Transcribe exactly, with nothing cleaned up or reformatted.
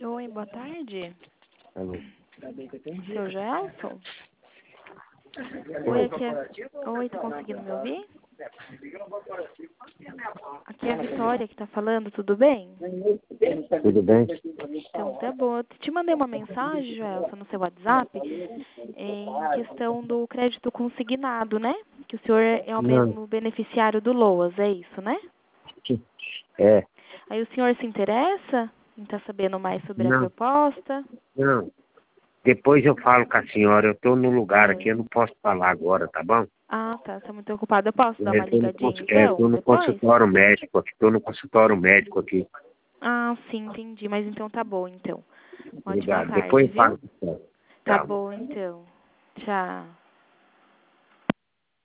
Oi, boa tarde. Alô. Seu Gelson? Oi, aqui é... Oi, tá conseguindo me ouvir? Aqui é a Vitória que tá falando, tudo bem? Tudo bem? Então, tá bom. Eu te mandei uma mensagem, Gelson, no seu WhatsApp, em questão do crédito consignado, né? Que o senhor é o Não. mesmo beneficiário do LOAS, é isso, né? É. Aí o senhor se interessa em estar sabendo mais sobre a Não. proposta? Não. Depois eu falo com a senhora. Eu estou no lugar Ah, aqui, eu não posso falar agora, tá bom? ah, tá. Você tá muito ocupado. Eu posso dar Eu uma estou no, ligadinha, cons- é, eu tô então, no depois? consultório médico aqui. Estou no consultório médico aqui. Ah, sim, entendi. Mas então tá bom, então. Uma ótima Obrigado. tarde, Depois eu viu? falo com a senhora. Tá Tchau. bom, então. Tchau.